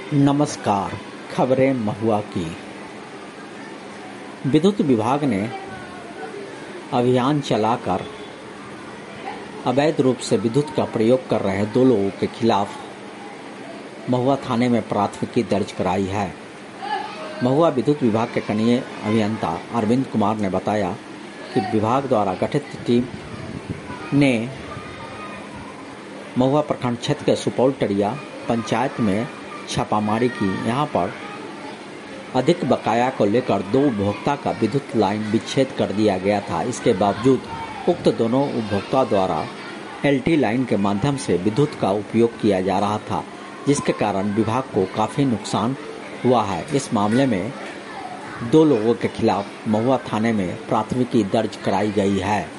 नमस्कार। खबरें महुआ की। विद्युत विभाग ने अभियान चलाकर अवैध रूप से विद्युत का प्रयोग कर रहे 2 लोगों के खिलाफ महुआ थाने में प्राथमिकी दर्ज कराई है। महुआ विद्युत विभाग के कनीय अभियंता अरविंद कुमार ने बताया कि विभाग द्वारा गठित टीम ने महुआ प्रखंड क्षेत्र के सुपौल टरिया पंचायत में छापामारी की। यहां पर अधिक बकाया को लेकर 2 उपभोक्ता का विद्युत लाइन विच्छेद कर दिया गया था। इसके बावजूद उक्त दोनों उपभोक्ता द्वारा एलटी लाइन के माध्यम से विद्युत का उपयोग किया जा रहा था, जिसके कारण विभाग को काफी नुकसान हुआ है। इस मामले में 2 लोगों के खिलाफ महुआ थाने में प्राथमिकी दर्ज कराई गई है।